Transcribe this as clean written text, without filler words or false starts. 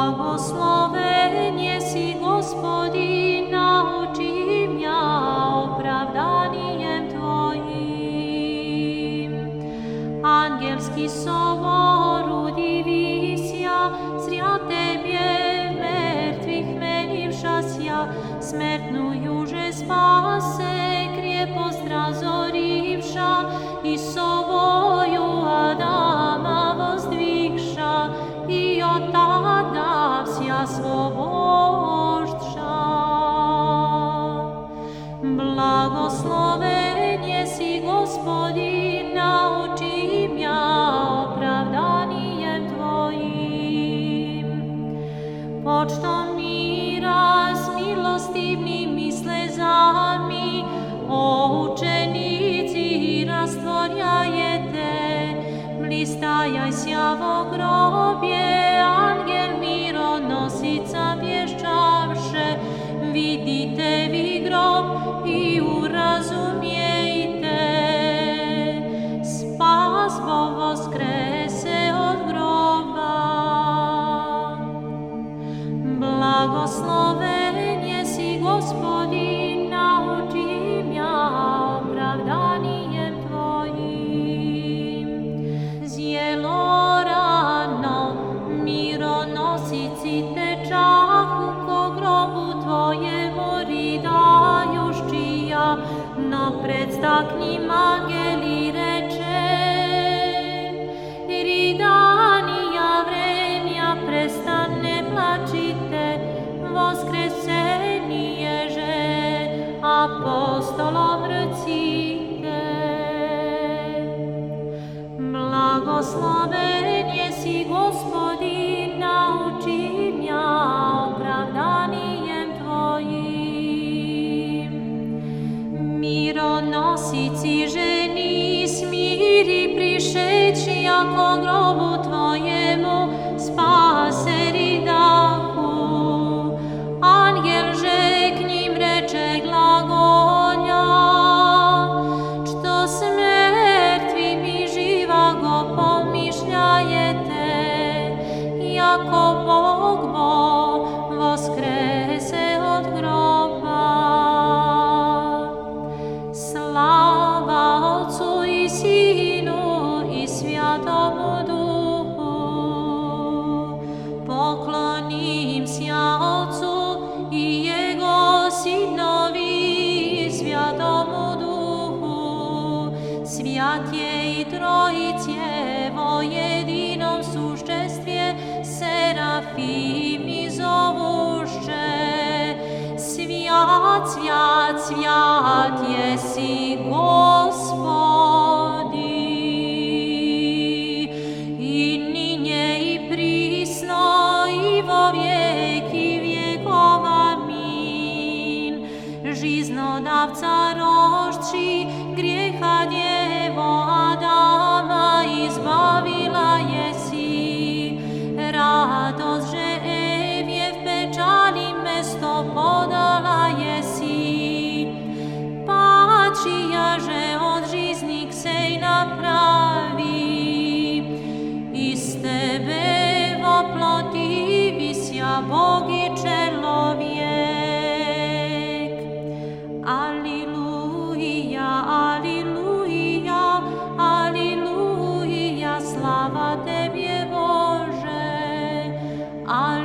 Blagosloven jesi, Gospodi, nauči mňa opravdanijem Tvojim. Angelský sobor udivisia, zria Tebie mŕtvych menivšasia, smrtnú juže spase, krieposť razorivša, i soboju Adama vozdvihša, i od tada vsia svoboždša. Blagosloven jesi, Gospodi, nauči mňa opravdanijem Tvojim. Počtom míra s milostivnými slezami, o učenici rastvorjajete, blistajajся vo grobje, angel mironosica vješćavše, vidite vi grob i urazumijte, spas Bog voskrese od groba. Blagosloven jesi, Gospodi, nauči mňa opravdanijem Tvojim. Zjelo rano mironosici tečahu ko grobu Tvojemu ridajuščija, no predstaknim angeli reče, ridanija vremja prestane plačite, voskreseni ježe apostolom recite. Blagosloven jesi, Gospodi, nauči mňa opravdanijem Tvojim. Mironosici ženi smiri prišeći, ako grobu Tvojemu spase ridahu. Angel že k njim reče glagolja, što s mrtvimi živa go pomišljajete, jako Bog voskrese od groba. Slava Otcu i Sinu i Svjatomu Duhu. Poklonim sja Otcu i Jego Sinovi i Svjatomu Duhu. Svjat je i Trojice vo jedinom sušćestvje, serafimi zovušće. Svjat, svjat, svjat jesi, Gospodi, i ninje i prisno i vo vijeki vjekova. Amin. Žiznodavca rošči, grijeha djevo Adama izbavila jesi. Radost že Evjev pečali mesto podala jesi. Pačija že od žiznik sej napravi. Iz tebe voploti visja Bog i čelovjek. Aliluja, aliluja, aliluja, slava Tebje Bože.